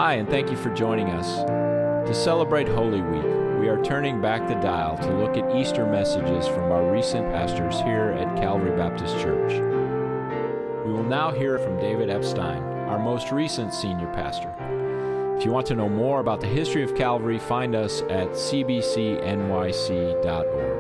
Hi, and thank you for joining us. To celebrate Holy Week, we are turning back the dial to look at Easter messages from our recent pastors here at Calvary Baptist Church. We will now hear from David Epstein, our most recent senior pastor. If you want to know more about the history of Calvary, find us at cbcnyc.org.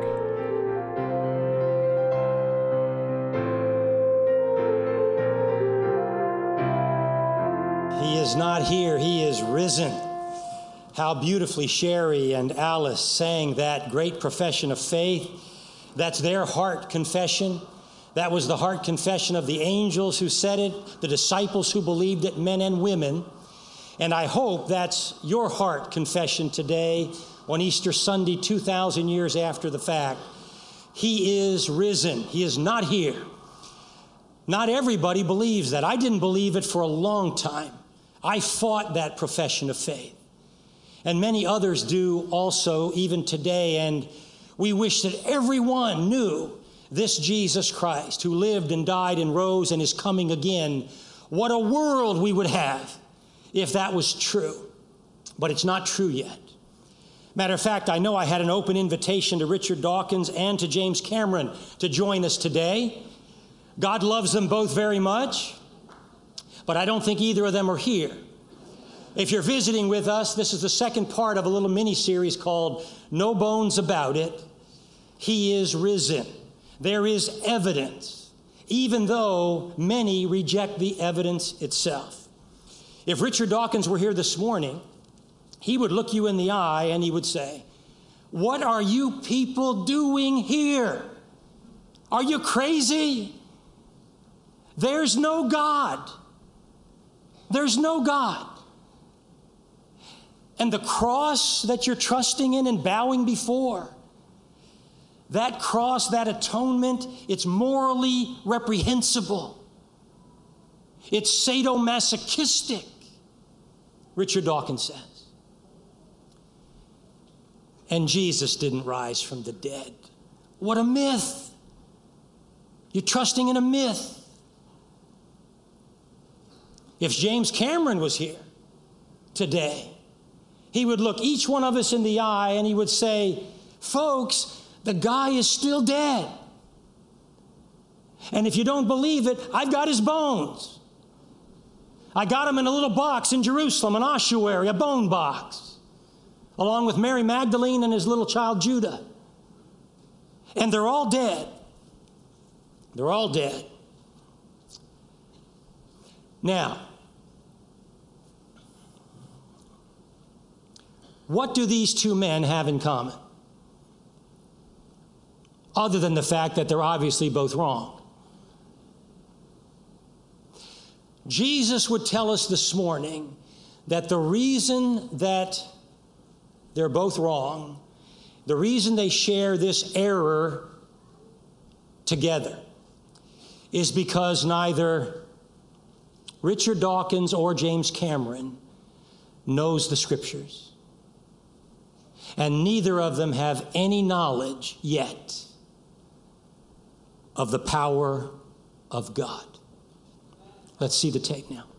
He is not here, he is risen. How beautifully Sherry and Alice sang that great profession of faith. That's their heart confession. That was the heart confession of the angels who said it, the disciples who believed it, men and women. And I hope that's your heart confession today on Easter Sunday, 2,000 years after the fact. He is risen. He is not here. Not everybody believes that. I didn't believe it for a long time. I fought that profession of faith. And many others do also, even today. And we wish that everyone knew this Jesus Christ who lived and died and rose and is coming again. What a world we would have if that was true. But it's not true yet. Matter of fact, I know I had an open invitation to Richard Dawkins and to James Cameron to join us today. God loves them both very much, but I don't think either of them are here. If you're visiting with us, this is the second part of a little mini-series called No Bones About It. He is risen. There is evidence, even though many reject the evidence itself. If Richard Dawkins were here this morning, he would look you in the eye and he would say, "What are you people doing here? Are you crazy? There's no God. There's no God. And the cross that you're trusting in and bowing before, that cross, that atonement, it's morally reprehensible. It's sadomasochistic," Richard Dawkins says. And Jesus didn't rise from the dead. What a myth. You're trusting in a myth. If James Cameron was here today, he would look each one of us in the eye and he would say, "Folks, the guy is still dead. And if you don't believe it, I've got his bones. I got him in a little box in Jerusalem, an ossuary, a bone box, along with Mary Magdalene and his little child Judah. And they're all dead. They're all dead." Now, what do these two men have in common? Other than the fact that they're obviously both wrong. Jesus would tell us this morning that the reason that they're both wrong, the reason they share this error together, is because neither Richard Dawkins or James Cameron knows the Scriptures. And neither of them have any knowledge yet of the power of God. Let's see the tape now.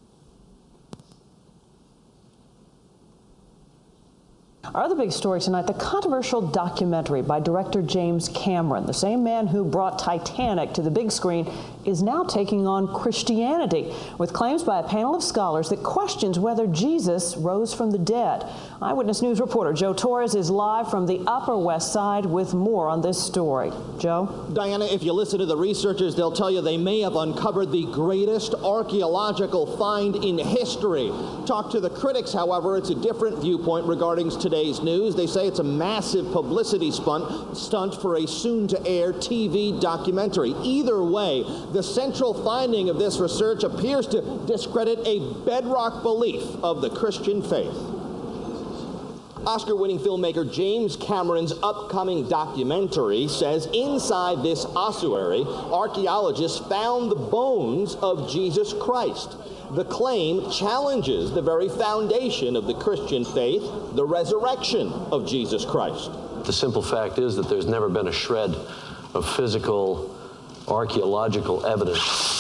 Our other big story tonight, the controversial documentary by director James Cameron, the same man who brought Titanic to the big screen, is now taking on Christianity with claims by a panel of scholars that questions whether Jesus rose from the dead. Eyewitness News reporter Joe Torres is live from the Upper West Side with more on this story. Joe? Diana, if you listen to the researchers, they'll tell you they may have uncovered the greatest archaeological find in history. Talk to the critics, however, it's a different viewpoint regarding today's news. They say it's a massive publicity stunt for a soon-to-air TV documentary. Either way, the central finding of this research appears to discredit a bedrock belief of the Christian faith. Oscar-winning filmmaker James Cameron's upcoming documentary says inside this ossuary, archaeologists found the bones of Jesus Christ. The claim challenges the very foundation of the Christian faith, the resurrection of Jesus Christ. The simple fact is that there's never been a shred of physical archaeological evidence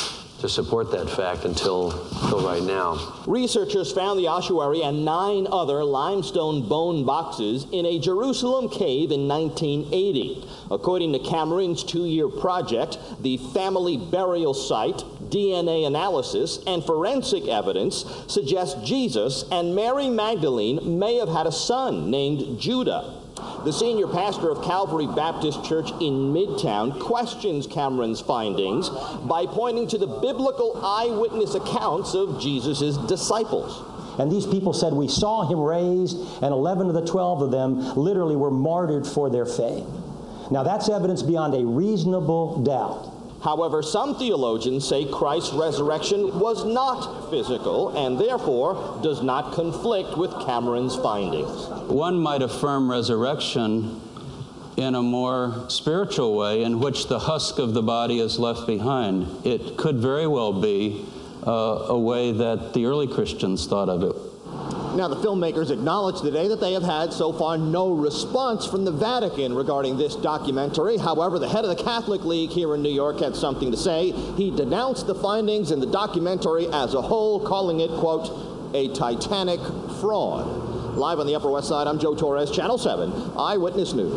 to support that fact until right now. Researchers found the ossuary and 9 other limestone bone boxes in a Jerusalem cave in 1980. According to Cameron's 2-year project, the family burial site, DNA analysis, and forensic evidence suggest Jesus and Mary Magdalene may have had a son named Judah. The senior pastor of Calvary Baptist Church in Midtown questions Cameron's findings by pointing to the biblical eyewitness accounts of Jesus' disciples. And these people said, we saw him raised, and 11 of the 12 of them literally were martyred for their faith. Now that's evidence beyond a reasonable doubt. However, some theologians say Christ's resurrection was not physical and therefore does not conflict with Cameron's findings. One might affirm resurrection in a more spiritual way in which the husk of the body is left behind. It could very well be a way that the early Christians thought of it. Now, the filmmakers acknowledge today that they have had so far no response from the Vatican regarding this documentary. However, the head of the Catholic League here in New York had something to say. He denounced the findings in the documentary as a whole, calling it, quote, a Titanic fraud. Live on the Upper West Side, I'm Joe Torres, Channel 7, Eyewitness News.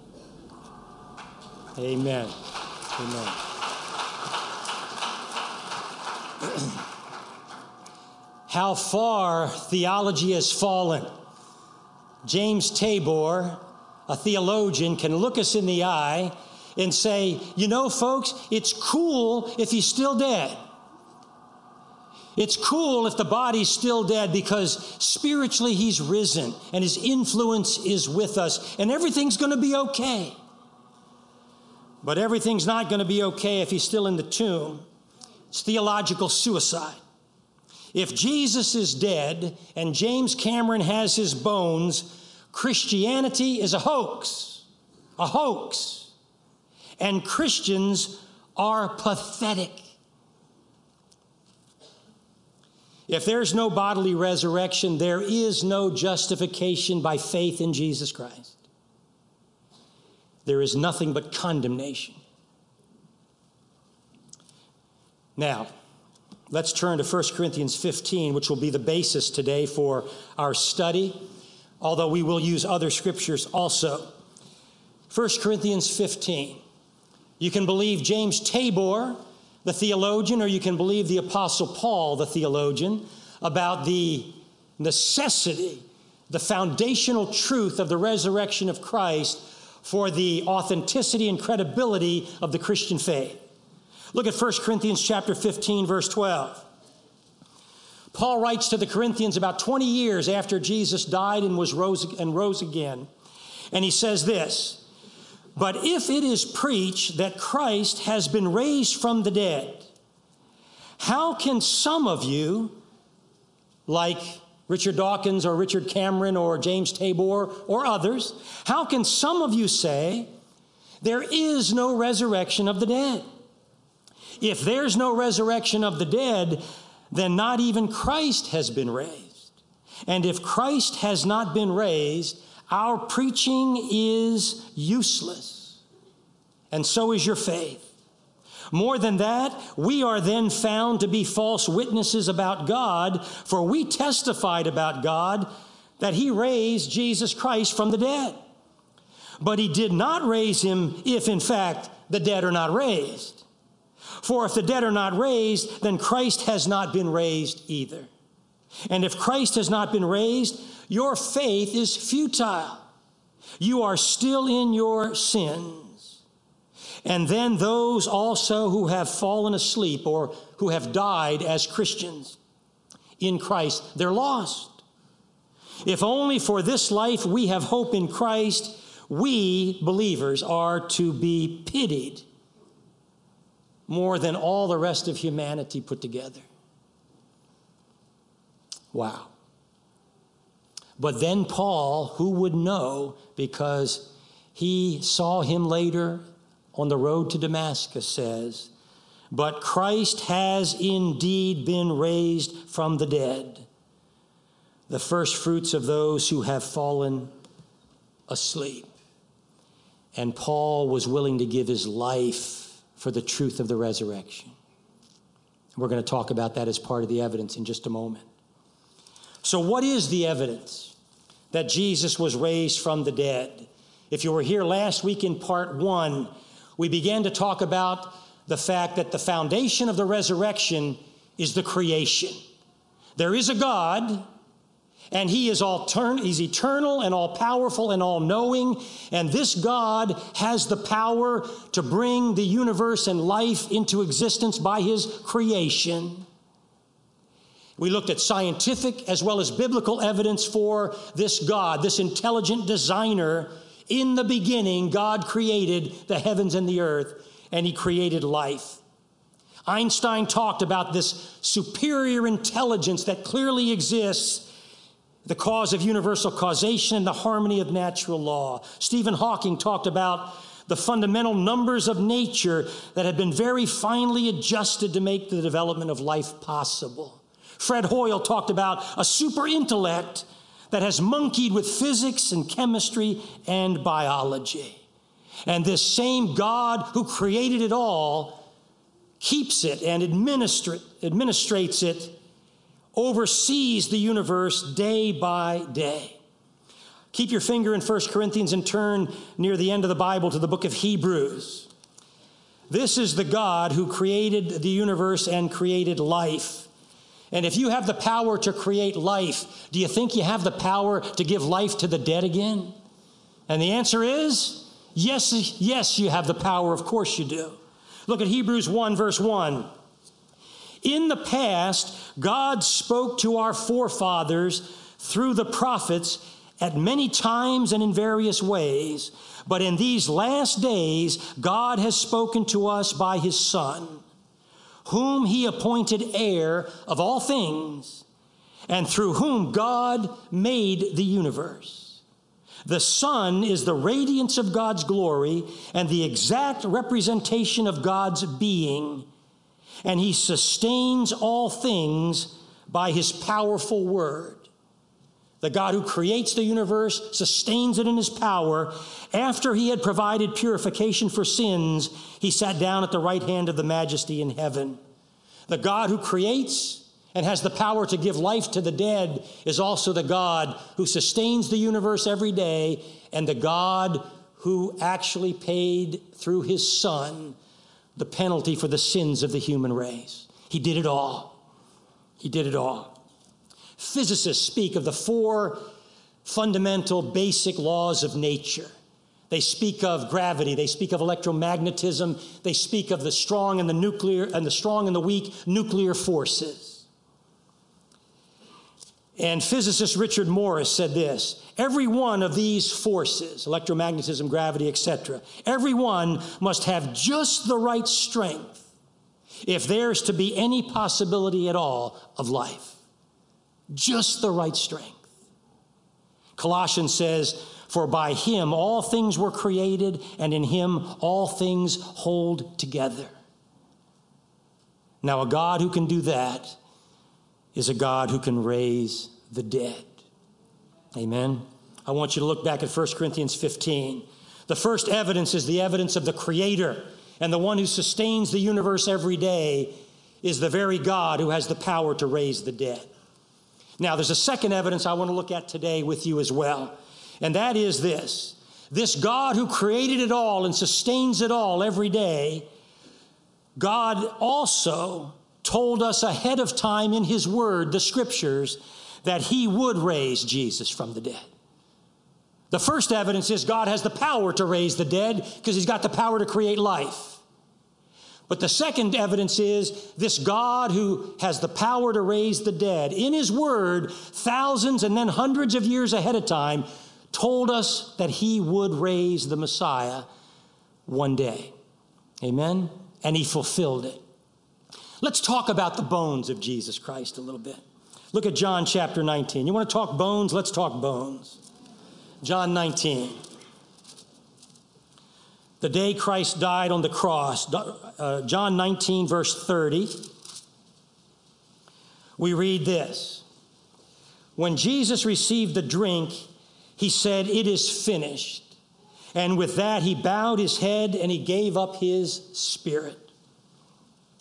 Amen. Amen. How far theology has fallen. James Tabor, a theologian, can look us in the eye and say, you know, folks, it's cool if he's still dead. It's cool if the body's still dead because spiritually he's risen and his influence is with us and everything's going to be okay. But everything's not going to be okay if he's still in the tomb. It's theological suicide. If Jesus is dead and James Cameron has his bones, Christianity is a hoax, and Christians are pathetic. If there's no bodily resurrection, there is no justification by faith in Jesus Christ. There is nothing but condemnation. Now, let's turn to 1 Corinthians 15, which will be the basis today for our study, although we will use other scriptures also. 1 Corinthians 15. You can believe James Tabor, the theologian, or you can believe the Apostle Paul, the theologian, about the necessity, the foundational truth of the resurrection of Christ for the authenticity and credibility of the Christian faith. Look at 1 Corinthians chapter 15, verse 12. Paul writes to the Corinthians about 20 years after Jesus died and rose again. And he says this, but if it is preached that Christ has been raised from the dead, how can some of you, like Richard Dawkins or Richard Cameron or James Tabor or others, how can some of you say there is no resurrection of the dead? If there's no resurrection of the dead, then not even Christ has been raised. And if Christ has not been raised, our preaching is useless. And so is your faith. More than that, we are then found to be false witnesses about God, for we testified about God that he raised Jesus Christ from the dead. But he did not raise him if, in fact, the dead are not raised. For if the dead are not raised, then Christ has not been raised either. And if Christ has not been raised, your faith is futile. You are still in your sins. And then those also who have fallen asleep or who have died as Christians in Christ, they're lost. If only for this life we have hope in Christ, we believers are to be pitied more than all the rest of humanity put together. Wow. But then Paul, who would know, because he saw him later on the road to Damascus, says, but Christ has indeed been raised from the dead, the first fruits of those who have fallen asleep. And Paul was willing to give his life for the truth of the resurrection. We're going to talk about that as part of the evidence in just a moment. So what is the evidence that Jesus was raised from the dead? If you were here last week in part 1, we began to talk about the fact that the foundation of the resurrection is the creation. There is a God, and He is He's eternal and all-powerful and all-knowing, and this God has the power to bring the universe and life into existence by His creation. We looked at scientific as well as biblical evidence for this God, this intelligent designer. In the beginning, God created the heavens and the earth, and He created life. Einstein talked about this superior intelligence that clearly exists, the cause of universal causation and the harmony of natural law. Stephen Hawking talked about the fundamental numbers of nature that have been very finely adjusted to make the development of life possible. Fred Hoyle talked about a super intellect that has monkeyed with physics and chemistry and biology. And this same God who created it all keeps it and administrates it, oversees the universe day by day. Keep your finger in 1 Corinthians and turn near the end of the Bible to the book of Hebrews. This is the God who created the universe and created life. And if you have the power to create life, do you think you have the power to give life to the dead again? And the answer is, yes, you have the power. Of course you do. Look at Hebrews 1, verse 1. In the past, God spoke to our forefathers through the prophets at many times and in various ways. But in these last days, God has spoken to us by His Son, whom He appointed heir of all things, and through whom God made the universe. The Son is the radiance of God's glory and the exact representation of God's being, and He sustains all things by His powerful word. The God who creates the universe sustains it in His power. After He had provided purification for sins, He sat down at the right hand of the Majesty in heaven. The God who creates and has the power to give life to the dead is also the God who sustains the universe every day, and the God who actually paid through His Son the penalty for the sins of the human race. He did it all. He did it all. Physicists speak of the 4 fundamental basic laws of nature. They speak of gravity. They speak of electromagnetism. They speak of the strong and the weak nuclear forces. And physicist Richard Morris said this: every one of these forces, electromagnetism, gravity, etc., every one must have just the right strength if there's to be any possibility at all of life. Just the right strength. Colossians says, for by Him all things were created, and in Him all things hold together. Now, a God who can do that is a God who can raise the dead. Amen. I want you to look back at 1 Corinthians 15. The first evidence is the evidence of the Creator, and the one who sustains the universe every day is the very God who has the power to raise the dead. Now, there's a second evidence I want to look at today with you as well, and that is this. This God who created it all and sustains it all every day, God also told us ahead of time in His Word, the Scriptures, that He would raise Jesus from the dead. The first evidence is God has the power to raise the dead because He's got the power to create life. But the second evidence is this God who has the power to raise the dead, in His Word, thousands and then hundreds of years ahead of time, told us that He would raise the Messiah one day. Amen? And He fulfilled it. Let's talk about the bones of Jesus Christ a little bit. Look at John chapter 19. You want to talk bones? Let's talk bones. John 19. The day Christ died on the cross, John 19, verse 30, we read this. When Jesus received the drink, He said, "It is finished." And with that, He bowed His head and He gave up His spirit.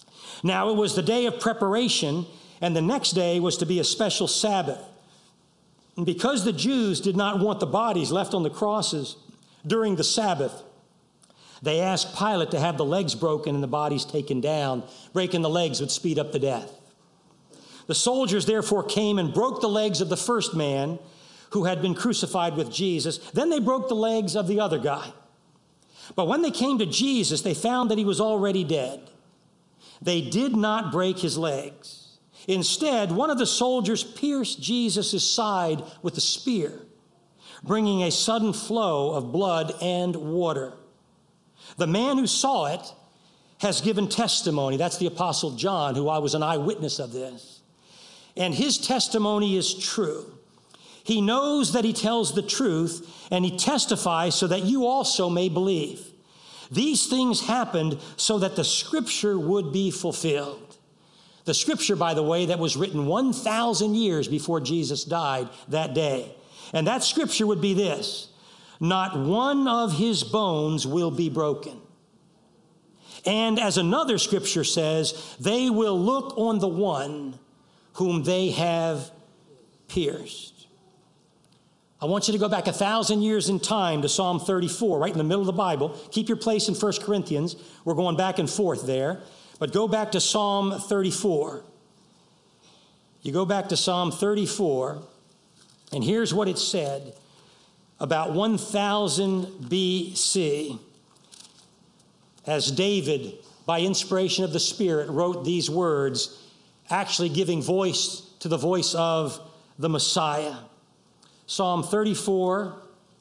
Now it was the day of preparation, and the next day was to be a special Sabbath. And because the Jews did not want the bodies left on the crosses during the Sabbath, they asked Pilate to have the legs broken and the bodies taken down. Breaking the legs would speed up the death. The soldiers therefore came and broke the legs of the first man who had been crucified with Jesus. Then they broke the legs of the other guy. But when they came to Jesus, they found that he was already dead. They did not break his legs. Instead, one of the soldiers pierced Jesus' side with a spear, bringing a sudden flow of blood and water. The man who saw it has given testimony. That's the Apostle John, who I was an eyewitness of this. And his testimony is true. He knows that he tells the truth, and he testifies so that you also may believe. These things happened so that the scripture would be fulfilled. The scripture, by the way, that was written 1,000 years before Jesus died that day. And that scripture would be this: not one of his bones will be broken. And as another scripture says, they will look on the one whom they have pierced. I want you to go back 1,000 years in time to Psalm 34, right in the middle of the Bible. Keep your place in 1 Corinthians. We're going back and forth there. But go back to Psalm 34. You go back to Psalm 34, and here's what it said about 1000 BC, as David, by inspiration of the Spirit, wrote these words, actually giving voice to the voice of the Messiah. Psalm 34,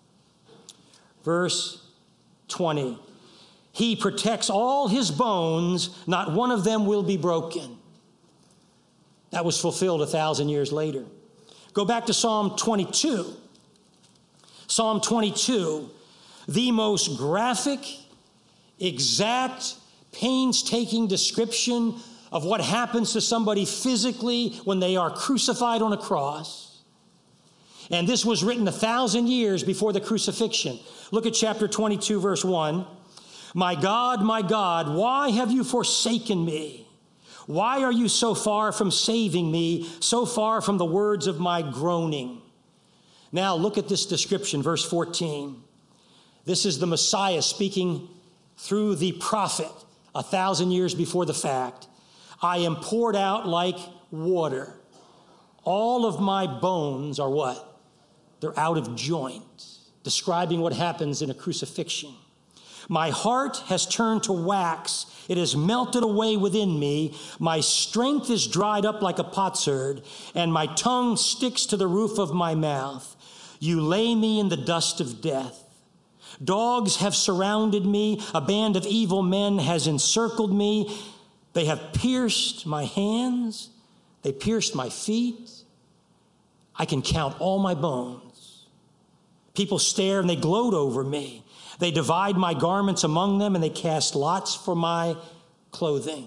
verse 20. He protects all his bones, not one of them will be broken. That was fulfilled 1,000 years later. Go back to Psalm 22. Psalm 22, the most graphic, exact, painstaking description of what happens to somebody physically when they are crucified on a cross. And this was written 1,000 years before the crucifixion. Look at chapter 22, verse 1. My God, why have you forsaken me? Why are you so far from saving me, so far from the words of my groaning? Now look at this description, verse 14. This is the Messiah speaking through the prophet 1,000 years before the fact. I am poured out like water. All of my bones are what? They're out of joint, describing what happens in a crucifixion. My heart has turned to wax. It has melted away within me. My strength is dried up like a potsherd, and my tongue sticks to the roof of my mouth. You lay me in the dust of death. Dogs have surrounded me. A band of evil men has encircled me. They have pierced my hands. They pierced my feet. I can count all my bones. People stare and they gloat over me. They divide my garments among them and they cast lots for my clothing.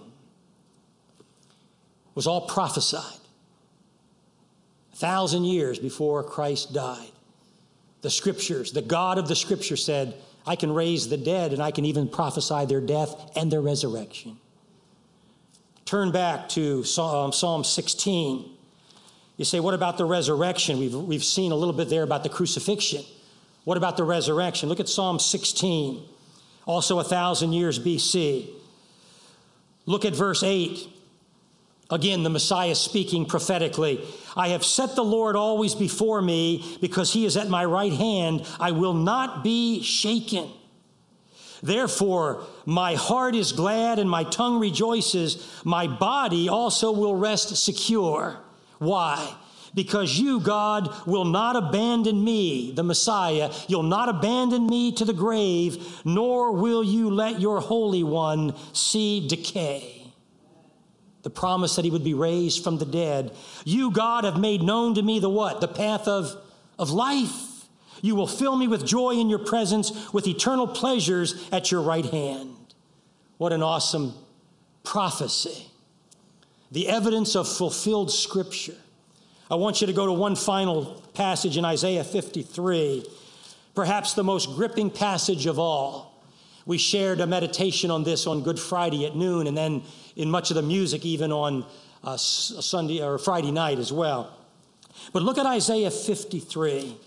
It was all prophesied 1,000 years before Christ died. The scriptures, the God of the scripture said, I can raise the dead and I can even prophesy their death and their resurrection. Turn back to Psalm 16. You say, what about the resurrection? We've seen a little bit there about the crucifixion. What about the resurrection? Look at Psalm 16, also 1,000 years BC. Look at verse 8. Again, the Messiah speaking prophetically. I have set the Lord always before me, because he is at my right hand. I will not be shaken. Therefore, my heart is glad and my tongue rejoices. My body also will rest secure. Why? Because you, God, will not abandon me, the Messiah. You'll not abandon me to the grave, nor will you let your Holy One see decay. The promise that he would be raised from the dead. You, God, have made known to me the what? The path of life. You will fill me with joy in your presence, with eternal pleasures at your right hand. What an awesome prophecy. The evidence of fulfilled scripture. I want you to go to one final passage in Isaiah 53, perhaps the most gripping passage of all, We shared a meditation on this on Good Friday at noon, and then in much of the music even on Sunday or Friday night as well. But look at Isaiah 53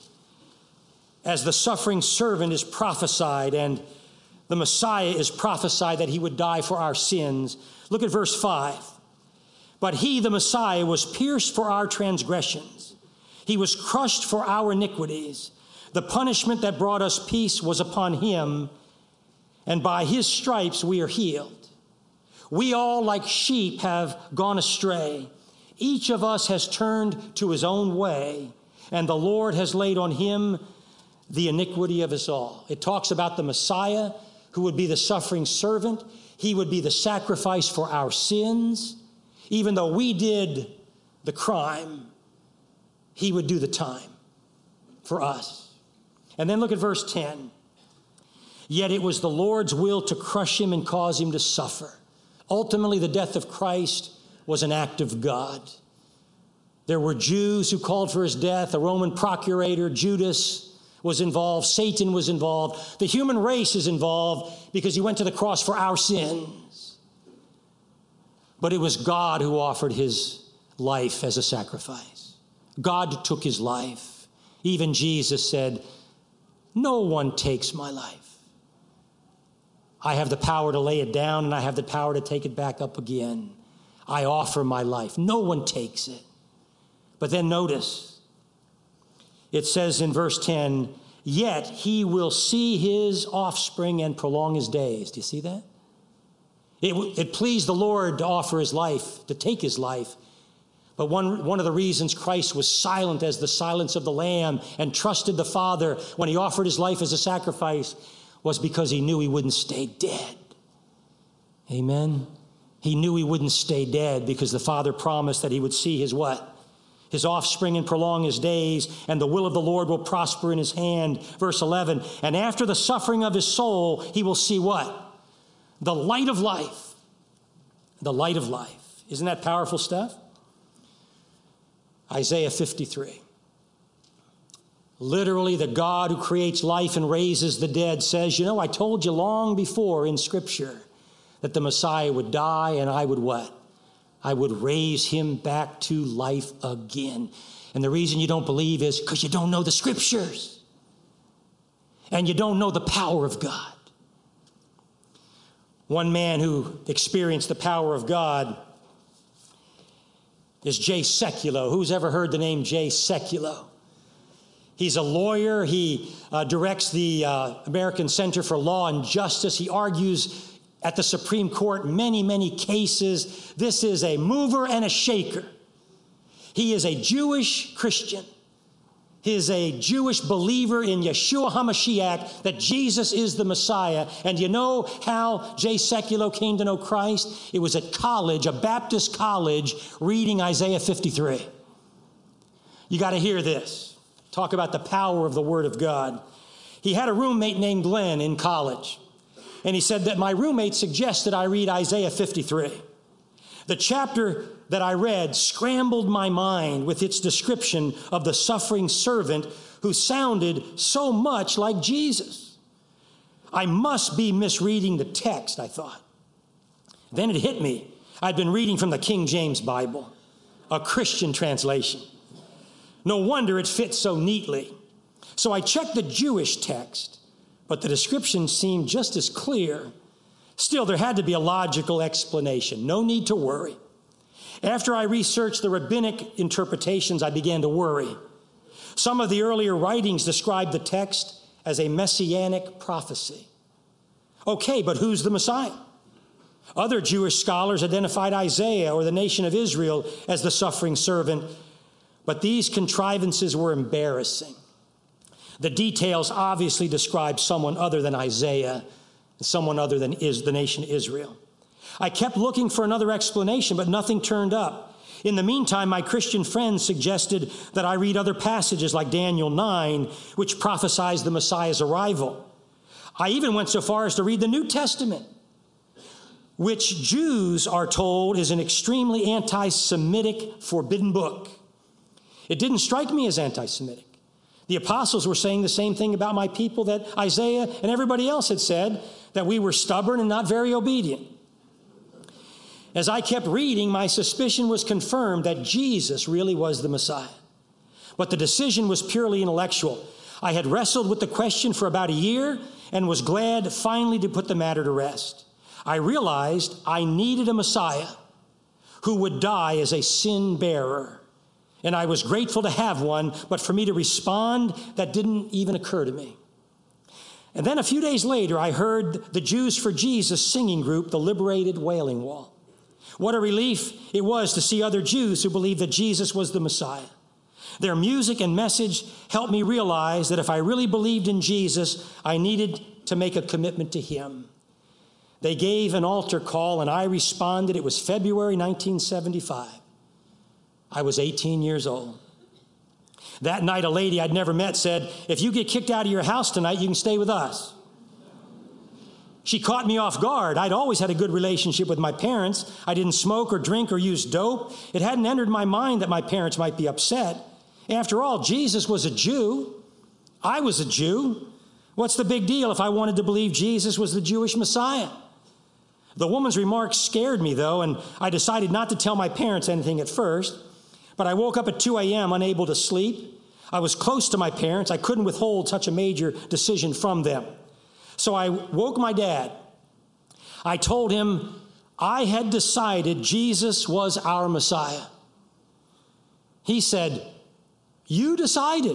as the suffering servant is prophesied and the Messiah is prophesied that he would die for our sins. Look at verse 5. But he, the Messiah, was pierced for our transgressions. He was crushed for our iniquities. The punishment that brought us peace was upon him, and by his stripes we are healed. We all, like sheep, have gone astray. Each of us has turned to his own way, and the Lord has laid on him the iniquity of us all. It talks about the Messiah, who would be the suffering servant. He would be the sacrifice for our sins. Even though we did the crime, he would do the time for us. And then look at verse 10. Yet it was the Lord's will to crush him and cause him to suffer. Ultimately, the death of Christ was an act of God. There were Jews who called for his death, a Roman procurator, Judas was involved, Satan was involved. The human race is involved because he went to the cross for our sins. But it was God who offered his life as a sacrifice. God took his life. Even Jesus said, "No one takes my life. I have the power to lay it down, and I have the power to take it back up again. I offer my life. No one takes it." But then notice, it says in verse 10, "Yet he will see his offspring and prolong his days." Do you see that? It pleased the Lord to offer his life, to take his life. But one of the reasons Christ was silent as the silence of the Lamb and trusted the Father when he offered his life as a sacrifice was because he knew he wouldn't stay dead. Amen? He knew he wouldn't stay dead because the Father promised that he would see his what? His offspring and prolong his days, and the will of the Lord will prosper in his hand. Verse 11, and after the suffering of his soul, he will see what? The light of life. The light of life. Isn't that powerful stuff? Isaiah 53. Literally, the God who creates life and raises the dead says, I told you long before in Scripture that the Messiah would die and I would what? I would raise him back to life again. And the reason you don't believe is because you don't know the Scriptures. And you don't know the power of God. One man who experienced the power of God is Jay Sekulow. Who's ever heard the name Jay Sekulow? He's a lawyer. He directs the American Center for Law and Justice. He argues at the Supreme Court many, many cases. This is a mover and a shaker. He is a Jewish Christian. He is a Jewish believer in Yeshua HaMashiach, that Jesus is the Messiah. And you know how Jay Sekulow came to know Christ? It was at college, a Baptist college, reading Isaiah 53. You got to hear this. Talk about the power of the Word of God. He had a roommate named Glenn in college. And he said that my roommate suggested I read Isaiah 53. The chapter that I read scrambled my mind with its description of the suffering servant who sounded so much like Jesus. I must be misreading the text, I thought. Then it hit me. I'd been reading from the King James Bible, a Christian translation. No wonder it fits so neatly. So I checked the Jewish text, but the description seemed just as clear. Still, there had to be a logical explanation. No need to worry. After I researched the rabbinic interpretations, I began to worry. Some of the earlier writings described the text as a messianic prophecy. Okay, but who's the Messiah? Other Jewish scholars identified Isaiah or the nation of Israel as the suffering servant, but these contrivances were embarrassing. The details obviously describe someone other than Isaiah, someone other than the nation Israel. I kept looking for another explanation, but nothing turned up. In the meantime, my Christian friends suggested that I read other passages like Daniel 9, which prophesies the Messiah's arrival. I even went so far as to read the New Testament, which Jews are told is an extremely anti-Semitic, forbidden book. It didn't strike me as anti-Semitic. The apostles were saying the same thing about my people that Isaiah and everybody else had said. that we were stubborn and not very obedient. As I kept reading, my suspicion was confirmed that Jesus really was the Messiah. But the decision was purely intellectual. I had wrestled with the question for about a year and was glad finally to put the matter to rest. I realized I needed a Messiah who would die as a sin bearer. And I was grateful to have one, but for me to respond, that didn't even occur to me. And then a few days later, I heard the Jews for Jesus singing group, the Liberated Wailing Wall. What a relief it was to see other Jews who believed that Jesus was the Messiah. Their music and message helped me realize that if I really believed in Jesus, I needed to make a commitment to him. They gave an altar call, and I responded. It was February 1975. I was 18 years old. That night, a lady I'd never met said, "If you get kicked out of your house tonight, you can stay with us." She caught me off guard. I'd always had a good relationship with my parents. I didn't smoke or drink or use dope. It hadn't entered my mind that my parents might be upset. After all, Jesus was a Jew. I was a Jew. What's the big deal if I wanted to believe Jesus was the Jewish Messiah? The woman's remarks scared me, though, and I decided not to tell my parents anything at first. But I woke up at 2 a.m. unable to sleep. I was close to my parents. I couldn't withhold such a major decision from them. So I woke my dad. I told him I had decided Jesus was our Messiah. He said, "You decided."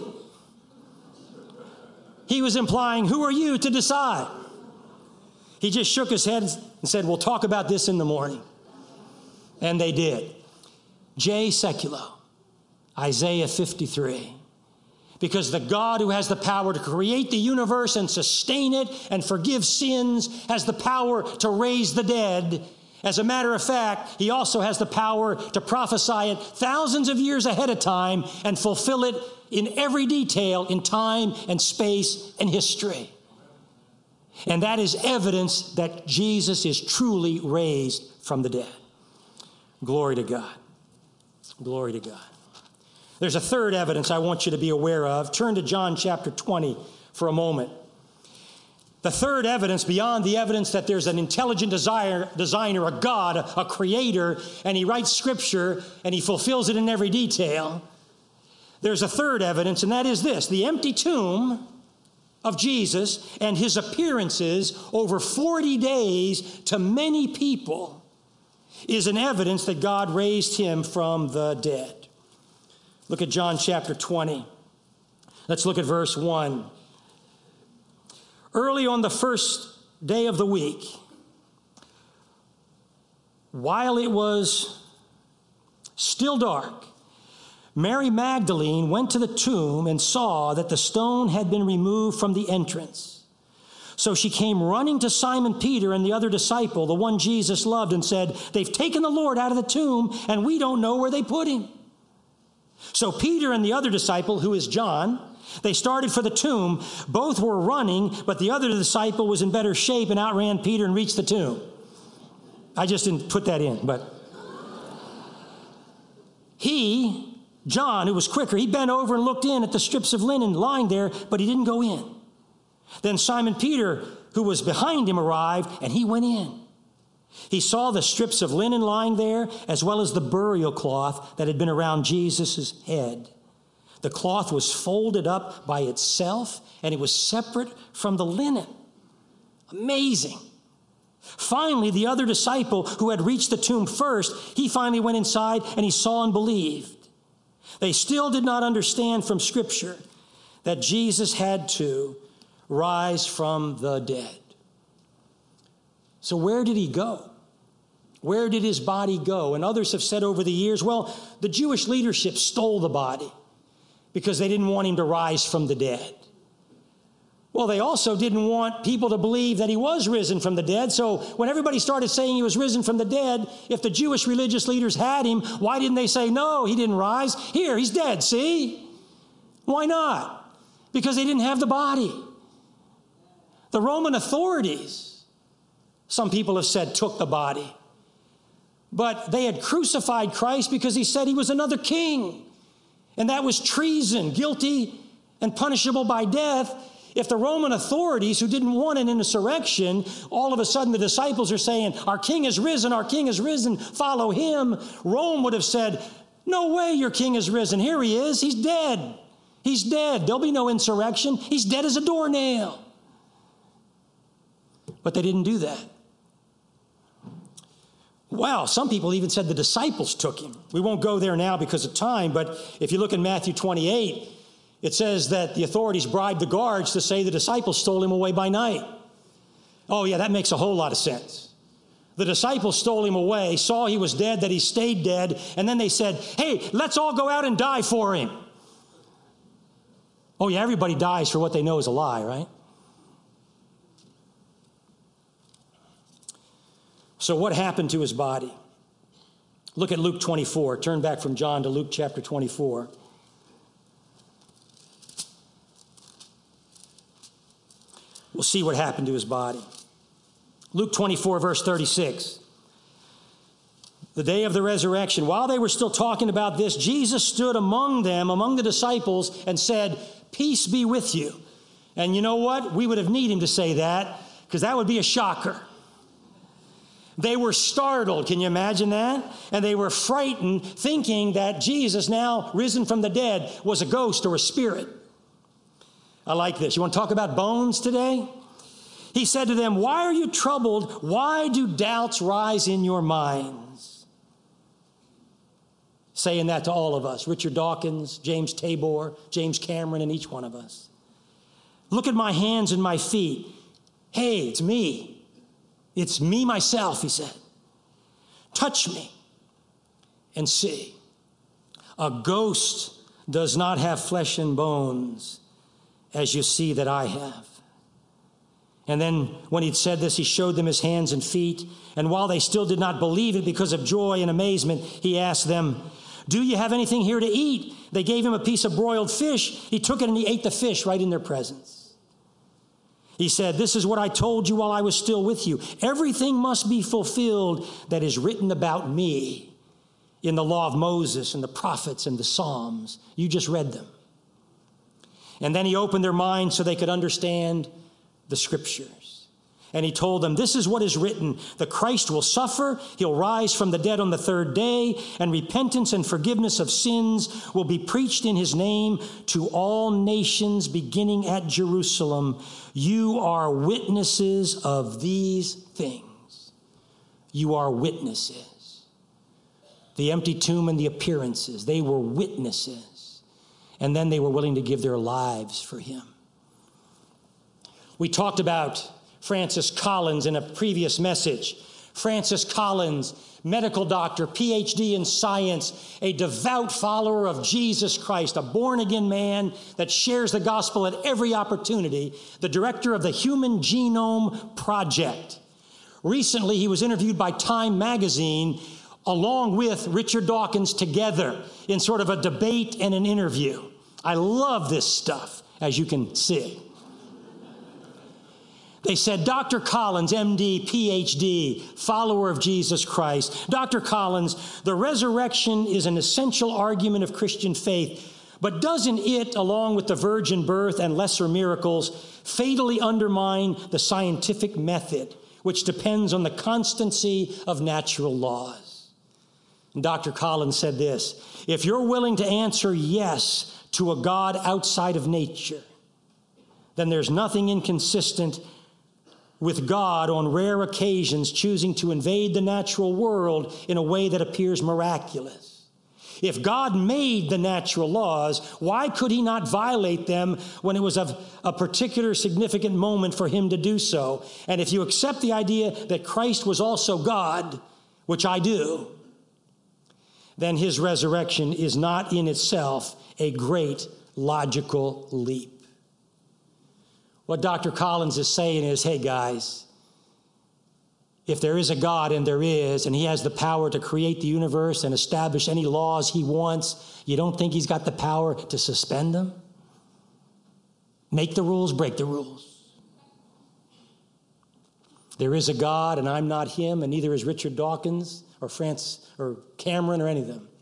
He was implying, who are you to decide? He just shook his head and said, "We'll talk about this in the morning." And they did. J. Seculo, Isaiah 53. Because the God who has the power to create the universe and sustain it and forgive sins has the power to raise the dead. As a matter of fact, he also has the power to prophesy it thousands of years ahead of time and fulfill it in every detail in time and space and history. And that is evidence that Jesus is truly raised from the dead. Glory to God. Glory to God. There's a third evidence I want you to be aware of. Turn to John chapter 20 for a moment. The third evidence, beyond the evidence that there's an intelligent designer, a God, a creator, and he writes scripture and he fulfills it in every detail, there's a third evidence, and that is this: the empty tomb of Jesus and his appearances over 40 days to many people is an evidence that God raised him from the dead. Look at John chapter 20. Let's look at verse 1. Early on the first day of the week, while it was still dark, Mary Magdalene went to the tomb and saw that the stone had been removed from the entrance. So she came running to Simon Peter and the other disciple, the one Jesus loved, and said, "They've taken the Lord out of the tomb, and we don't know where they put him." So Peter and the other disciple, who is John, they started for the tomb. Both were running, but the other disciple was in better shape and outran Peter and reached the tomb. I just didn't put that in, but John, who was quicker, he bent over and looked in at the strips of linen lying there, but he didn't go in. Then Simon Peter, who was behind him, arrived, and he went in. He saw the strips of linen lying there, as well as the burial cloth that had been around Jesus' head. The cloth was folded up by itself, and it was separate from the linen. Amazing. Finally, the other disciple who had reached the tomb first, he finally went inside, and he saw and believed. They still did not understand from Scripture that Jesus had to rise from the dead. So where did he go? Where did his body go? And others have said over the years, well, the Jewish leadership stole the body because they didn't want him to rise from the dead. Well, they also didn't want people to believe that he was risen from the dead. So when everybody started saying he was risen from the dead, if the Jewish religious leaders had him, why didn't they say, no, he didn't rise? Here, he's dead, see? Why not? Because they didn't have the body. The Roman authorities, some people have said, took the body. But they had crucified Christ because he said he was another king. And that was treason, guilty and punishable by death If the Roman authorities, who didn't want an insurrection, all of a sudden the disciples are saying, our king is risen, follow him, Rome would have said, no way your king is risen. Here he is. He's dead. He's dead. There'll be no insurrection. He's dead as a doornail. But they didn't do that. Wow, some people even said the disciples took him. We won't go there now because of time, but if you look in Matthew 28, it says that the authorities bribed the guards to say the disciples stole him away by night. Oh yeah, that makes a whole lot of sense. The disciples stole him away, saw he was dead, that he stayed dead, and then they said, hey, let's all go out and die for him. Oh yeah, everybody dies for what they know is a lie, right? So what happened to his body? Look at Luke 24. Turn back from John to Luke chapter 24. We'll see what happened to his body. Luke 24, verse 36. The day of the resurrection, while they were still talking about this, Jesus stood among them, among the disciples, and said, peace be with you. And you know what? We would have needed him to say that, because that would be a shocker. They were startled. Can you imagine that? And they were frightened, thinking that Jesus, now risen from the dead, was a ghost or a spirit. I like this. You want to talk about bones today? He said to them, why are you troubled? Why do doubts rise in your minds? Saying that to all of us. Richard Dawkins, James Tabor, James Cameron, and each one of us. Look at my hands and my feet. Hey, it's me. It's me, myself, he said. Touch me and see. A ghost does not have flesh and bones, as you see that I have. And then when he'd said this, he showed them his hands and feet. And while they still did not believe it because of joy and amazement, he asked them, do you have anything here to eat? They gave him a piece of broiled fish. He took it and he ate the fish right in their presence. He said, this is what I told you while I was still with you. Everything must be fulfilled that is written about me in the law of Moses and the prophets and the Psalms. You just read them. And then he opened their minds so they could understand the scriptures. And he told them, this is what is written. The Christ will suffer. He'll rise from the dead on the third day, and repentance and forgiveness of sins will be preached in his name to all nations, beginning at Jerusalem. You are witnesses of these things. You are witnesses. The empty tomb and the appearances, they were witnesses. And then they were willing to give their lives for him. We talked about Francis Collins in a previous message. Francis Collins, medical doctor, PhD in science, a devout follower of Jesus Christ, a born-again man that shares the gospel at every opportunity, the director of the Human Genome Project. Recently, he was interviewed by Time magazine along with Richard Dawkins together in sort of a debate and an interview. I love this stuff, as you can see. They said, Dr. Collins, MD, PhD, follower of Jesus Christ. Dr. Collins, the resurrection is an essential argument of Christian faith, but doesn't it, along with the virgin birth and lesser miracles, fatally undermine the scientific method, which depends on the constancy of natural laws? And Dr. Collins said this, if you're willing to answer yes to a God outside of nature, then there's nothing inconsistent with God on rare occasions choosing to invade the natural world in a way that appears miraculous. If God made the natural laws, why could he not violate them when it was of a particular significant moment for him to do so? And if you accept the idea that Christ was also God, which I do, then his resurrection is not in itself a great logical leap. What Dr. Collins is saying is, hey guys, if there is a God, and there is, and he has the power to create the universe and establish any laws he wants, you don't think he's got the power to suspend them? Make the rules, break the rules. There is a God, and I'm not him, and neither is Richard Dawkins or Francis or Cameron or any of them.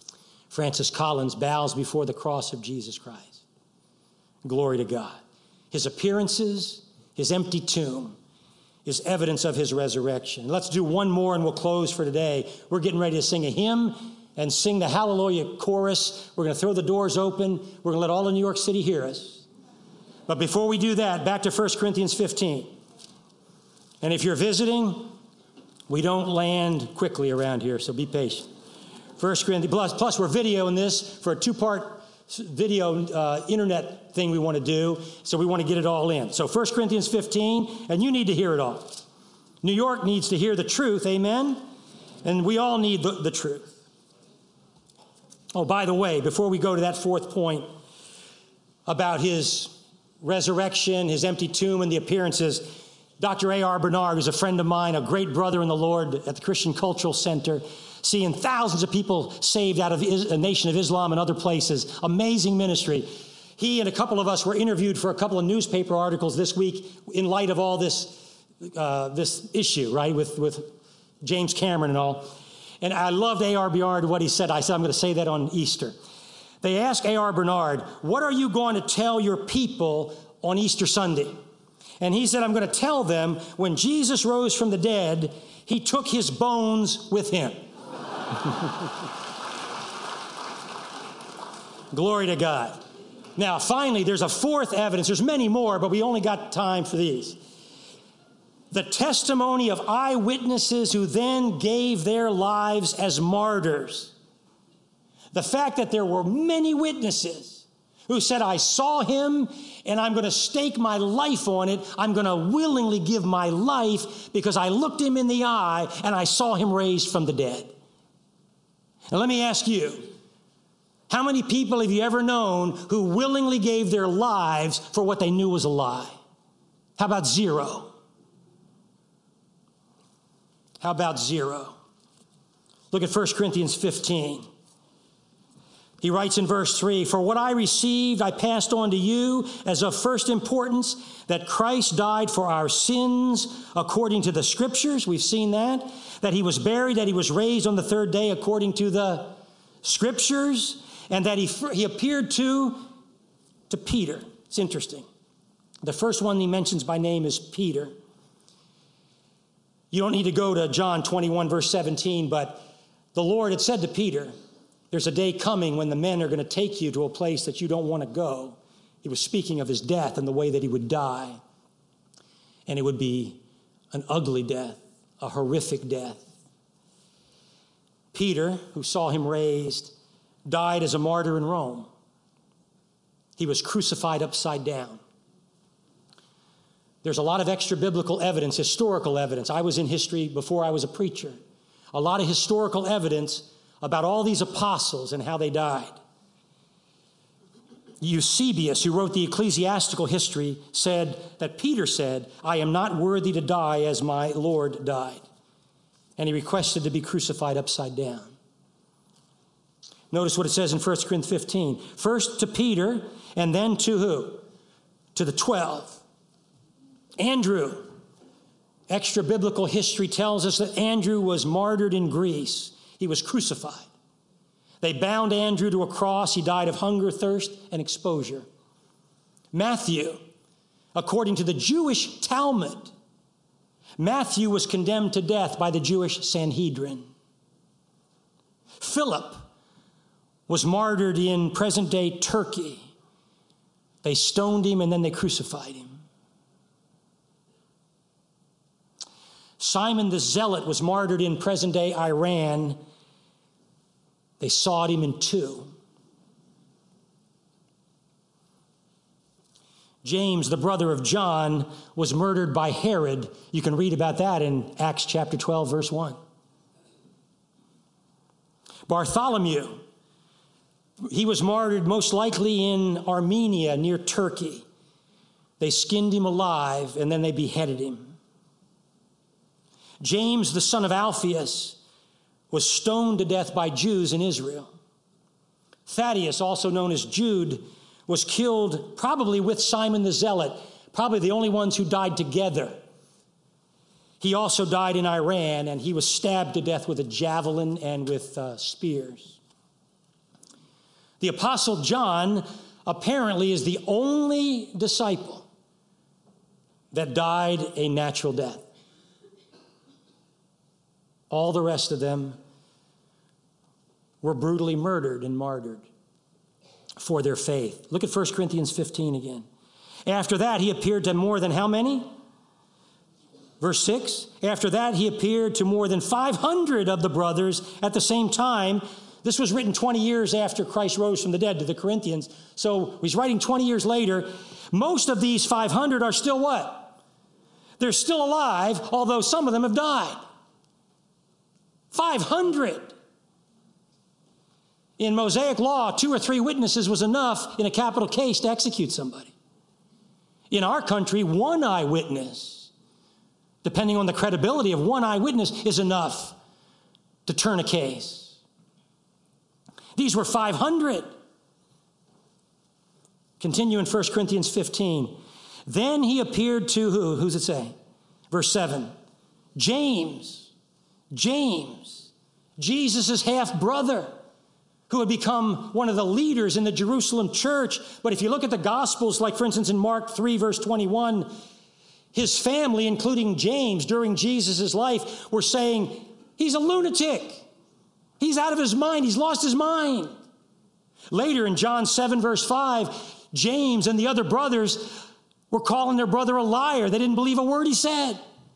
Francis Collins bows before the cross of Jesus Christ. Glory to God. his appearances, his empty tomb is evidence of his resurrection. Let's do one more and we'll close for today. We're getting ready to sing a hymn and sing the Hallelujah chorus. We're going to throw the doors open. We're going to let all of New York City hear us. But before we do that, back to 1 Corinthians 15. And if you're visiting, we don't land quickly around here, so be patient. 1 Corinthians, plus we're videoing this for a two-part video internet thing we want to do, so we want to get it all in. So 1 Corinthians 15, and you need to hear it all. New York needs to hear the truth, amen? And we all need the truth. Oh, by the way, before we go to that fourth point about his resurrection, his empty tomb, and the appearances, Dr. A.R. Bernard, who's a friend of mine, a great brother in the Lord at the Christian Cultural Center, seeing thousands of people saved out of the Nation of Islam and other places. Amazing ministry. He and a couple of us were interviewed for a couple of newspaper articles this week in light of all this issue, right, with James Cameron and all. And I loved A.R. Bernard, what he said. I said, I'm going to say that on Easter. They asked A.R. Bernard, what are you going to tell your people on Easter Sunday? And he said, I'm going to tell them when Jesus rose from the dead, he took his bones with him. Glory to God. Now, finally, there's a fourth evidence. There's many more, but we only got time for these. The testimony of eyewitnesses who then gave their lives as martyrs. The fact that there were many witnesses who said, I saw him and I'm going to stake my life on it. I'm going to willingly give my life because I looked him in the eye and I saw him raised from the dead. Now let me ask you, how many people have you ever known who willingly gave their lives for what they knew was a lie? How about zero? How about zero? Look at 1 Corinthians 15. He writes in verse 3, for what I received, I passed on to you as of first importance, that Christ died for our sins according to the Scriptures. We've seen that he was buried, that he was raised on the third day according to the Scriptures, and that he appeared to Peter. It's interesting. The first one he mentions by name is Peter. You don't need to go to John 21, verse 17, but the Lord had said to Peter, there's a day coming when the men are going to take you to a place that you don't want to go. He was speaking of his death and the way that he would die. And it would be an ugly death, a horrific death. Peter, who saw him raised, died as a martyr in Rome. He was crucified upside down. There's a lot of extra biblical evidence, historical evidence. I was in history before I was a preacher. A lot of historical evidence about all these apostles and how they died. Eusebius, who wrote the ecclesiastical history, said that Peter said, I am not worthy to die as my Lord died. And he requested to be crucified upside down. Notice what it says in 1 Corinthians 15. First to Peter, and then to who? To the 12. Andrew. Extra biblical history tells us that Andrew was martyred in Greece. He was crucified. They bound Andrew to a cross. He died of hunger, thirst, and exposure. Matthew, according to the Jewish Talmud, Matthew was condemned to death by the Jewish Sanhedrin. Philip was martyred in present-day Turkey. They stoned him and then they crucified him. Simon the Zealot was martyred in present-day Iran. They sawed him in two. James, the brother of John, was murdered by Herod. You can read about that in Acts chapter 12, verse 1. Bartholomew, he was martyred most likely in Armenia near Turkey. They skinned him alive and then they beheaded him. James, the son of Alphaeus, was stoned to death by Jews in Israel. Thaddeus, also known as Jude, was killed probably with Simon the Zealot, probably the only ones who died together. He also died in Iran, and he was stabbed to death with a javelin and with spears. The Apostle John apparently is the only disciple that died a natural death. All the rest of them were brutally murdered and martyred for their faith. Look at 1 Corinthians 15 again. After that, he appeared to more than how many? Verse 6. After that, he appeared to more than 500 of the brothers at the same time. This was written 20 years after Christ rose from the dead to the Corinthians. So he's writing 20 years later. Most of these 500 are still what? They're still alive, although some of them have died. 500. In Mosaic law, 2 or 3 witnesses was enough in a capital case to execute somebody. In our country, 1 eyewitness, depending on the credibility of 1 eyewitness, is enough to turn a case. These were 500. Continue in 1 Corinthians 15. Then he appeared to who? Who's it say? Verse 7. James, Jesus' half-brother, who had become one of the leaders in the Jerusalem church. But if you look at the Gospels, like for instance in Mark 3, verse 21, his family, including James, during Jesus' life, were saying, he's a lunatic. He's out of his mind. He's lost his mind. Later in John 7, verse 5, James and the other brothers were calling their brother a liar. They didn't believe a word he said.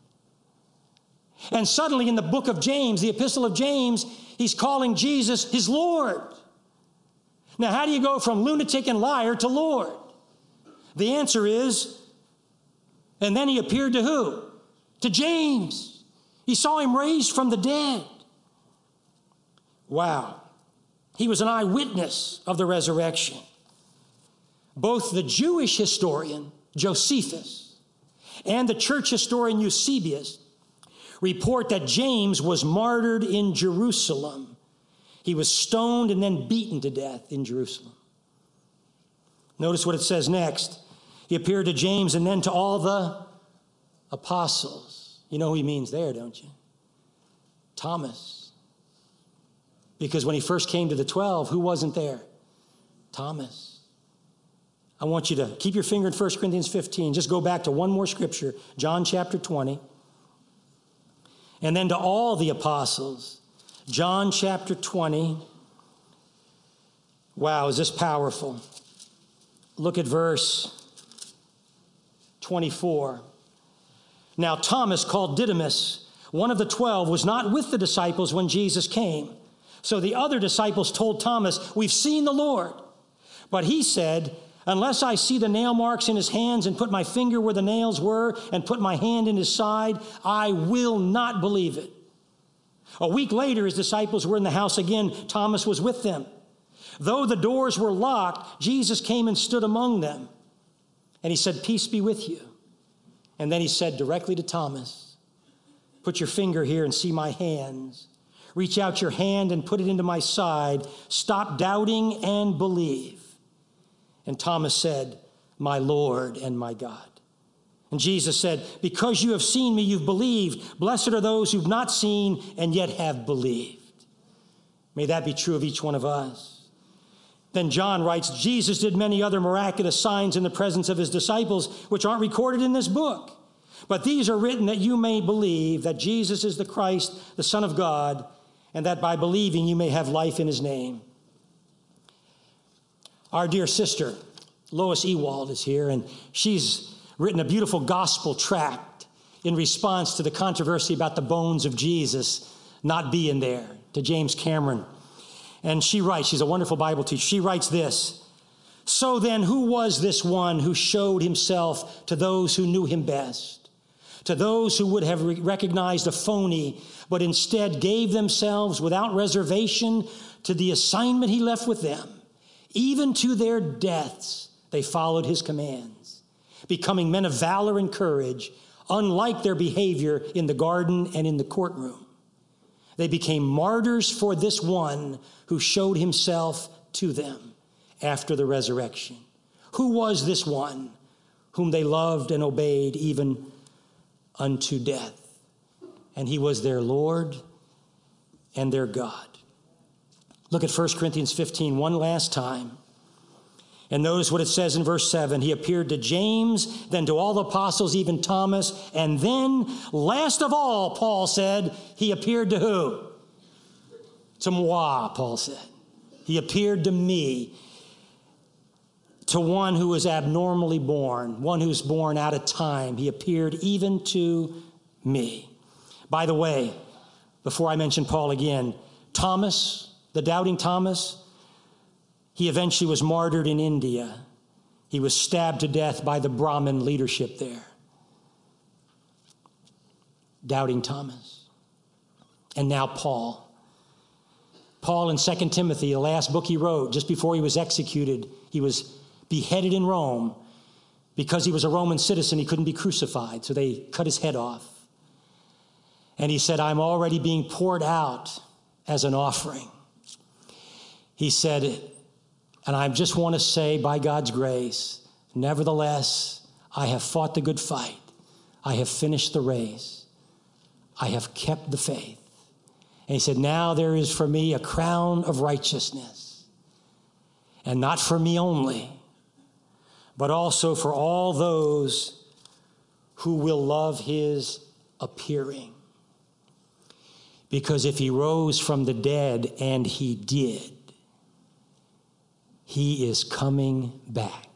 And suddenly in the book of James, the epistle of James, he's calling Jesus his Lord. Now, how do you go from lunatic and liar to Lord? The answer is, and then he appeared to who? To James. He saw him raised from the dead. Wow. He was an eyewitness of the resurrection. Both the Jewish historian, Josephus, and the church historian, Eusebius, report that James was martyred in Jerusalem. He was stoned and then beaten to death in Jerusalem. Notice what it says next. He appeared to James and then to all the apostles. You know who he means there, don't you? Thomas. Because when he first came to the 12, who wasn't there? Thomas. I want you to keep your finger in 1 Corinthians 15. Just go back to one more scripture, John chapter 20. And then to all the apostles, John chapter 20. Wow, is this powerful? Look at verse 24. Now Thomas, called Didymus, one of the 12, was not with the disciples when Jesus came. So the other disciples told Thomas, we've seen the Lord. But he said, unless I see the nail marks in his hands and put my finger where the nails were and put my hand in his side, I will not believe it. A week later, his disciples were in the house again. Thomas was with them. Though the doors were locked, Jesus came and stood among them. And he said, peace be with you. And then he said directly to Thomas, put your finger here and see my hands. Reach out your hand and put it into my side. Stop doubting and believe. And Thomas said, my Lord and my God. And Jesus said, because you have seen me, you've believed. Blessed are those who've not seen and yet have believed. May that be true of each one of us. Then John writes, Jesus did many other miraculous signs in the presence of his disciples, which aren't recorded in this book. But these are written that you may believe that Jesus is the Christ, the Son of God, and that by believing you may have life in his name. Our dear sister, Lois Ewald, is here, and she's written a beautiful gospel tract in response to the controversy about the bones of Jesus not being there, to James Cameron. And she writes, she's a wonderful Bible teacher, she writes this, so then who was this one who showed himself to those who knew him best, to those who would have recognized a phony, but instead gave themselves without reservation to the assignment he left with them? Even to their deaths, they followed his commands, becoming men of valor and courage, unlike their behavior in the garden and in the courtroom. They became martyrs for this one who showed himself to them after the resurrection. Who was this one whom they loved and obeyed even unto death? And he was their Lord and their God. Look at 1 Corinthians 15 one last time. And notice what it says in verse 7. He appeared to James, then to all the apostles, even Thomas. And then, last of all, Paul said, he appeared to who? To moi, Paul said. He appeared to me, to one who was abnormally born, one who's born out of time. He appeared even to me. By the way, before I mention Paul again, Thomas, the doubting Thomas, he eventually was martyred in India. He was stabbed to death by the Brahmin leadership there. Doubting Thomas. And now Paul. Paul in 2 Timothy, the last book he wrote, just before he was executed, he was beheaded in Rome. Because he was a Roman citizen, he couldn't be crucified, so they cut his head off. And he said, I'm already being poured out as an offering. He said, and I just want to say, by God's grace, nevertheless, I have fought the good fight. I have finished the race. I have kept the faith. And he said, now there is for me a crown of righteousness. And not for me only, but also for all those who will love his appearing. Because if he rose from the dead, and he did, he is coming back.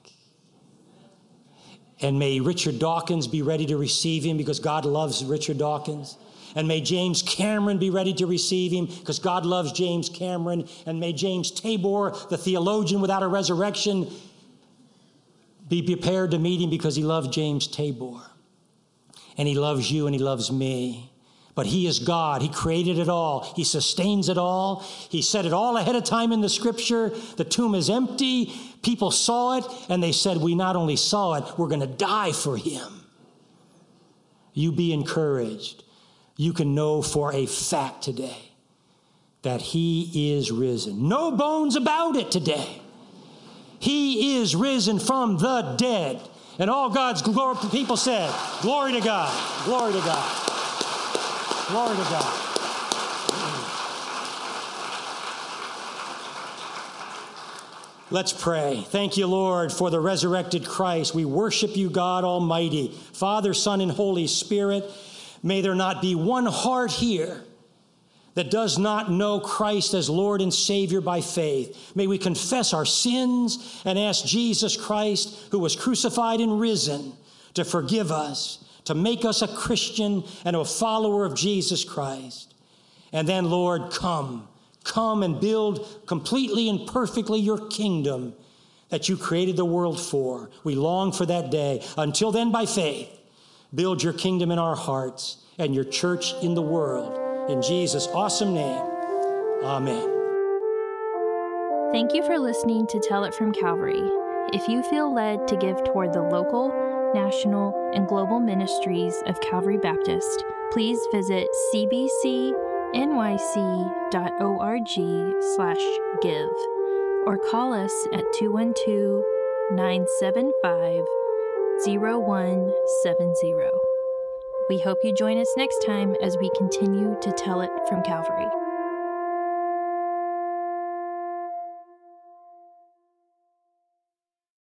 And may Richard Dawkins be ready to receive him, because God loves Richard Dawkins. And may James Cameron be ready to receive him, because God loves James Cameron. And may James Tabor, the theologian without a resurrection, be prepared to meet him, because he loves James Tabor. And he loves you and he loves me. But he is God. He created it all. He sustains it all. He said it all ahead of time in the scripture. The tomb is empty. People saw it, and they said, we not only saw it, we're going to die for him. You be encouraged. You can know for a fact today that he is risen. No bones about it today. He is risen from the dead. And all God's people said, glory to God, glory to God. Glory to God. Let's pray. Thank you, Lord, for the resurrected Christ. We worship you, God Almighty, Father, Son, and Holy Spirit. May there not be one heart here that does not know Christ as Lord and Savior by faith. May we confess our sins and ask Jesus Christ, who was crucified and risen, to forgive us, to make us a Christian and a follower of Jesus Christ. And then, Lord, come and build completely and perfectly your kingdom that you created the world for. We long for that day. Until then, by faith, build your kingdom in our hearts and your church in the world. In Jesus' awesome name, amen. Thank you for listening to Tell It from Calvary. If you feel led to give toward the local, national, and global ministries of Calvary Baptist, please visit cbcnyc.org/give or call us at 212-975-0170. We hope you join us next time as we continue to tell it from Calvary.